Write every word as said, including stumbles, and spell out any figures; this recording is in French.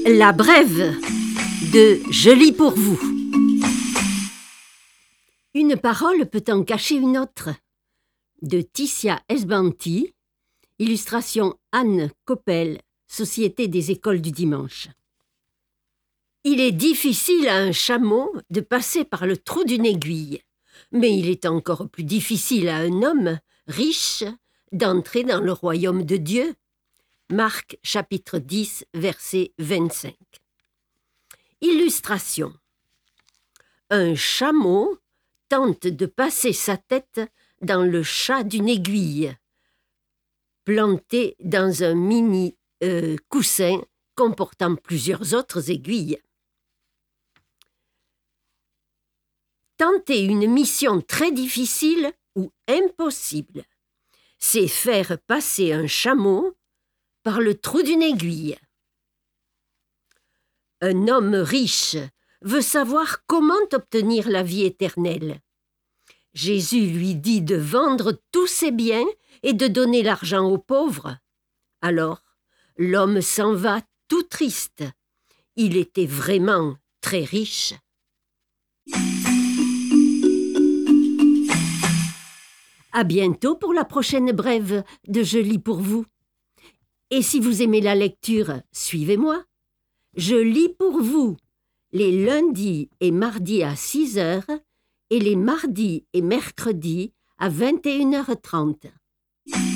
La brève de Je lis pour vous. Une parole peut en cacher une autre. De Ticia Esbanti, illustration Anne Coppel, Société des écoles du dimanche. Il est difficile à un chameau de passer par le trou d'une aiguille, mais il est encore plus difficile à un homme riche d'entrer dans le royaume de Dieu. Marc chapitre dix, verset vingt-cinq. Illustration. Un chameau tente de passer sa tête dans le chat d'une aiguille, planté dans un mini euh, coussin comportant plusieurs autres aiguilles. Tenter une mission très difficile ou impossible, c'est faire passer un chameau par le trou d'une aiguille. Un homme riche veut savoir comment obtenir la vie éternelle. Jésus lui dit de vendre tous ses biens et de donner l'argent aux pauvres. Alors, l'homme s'en va tout triste. Il était vraiment très riche. À bientôt pour la prochaine brève de Je lis pour vous. Et si vous aimez la lecture, suivez-moi. Je lis pour vous les lundis et mardis à six heures et les mardis et mercredis à vingt et une heures trente.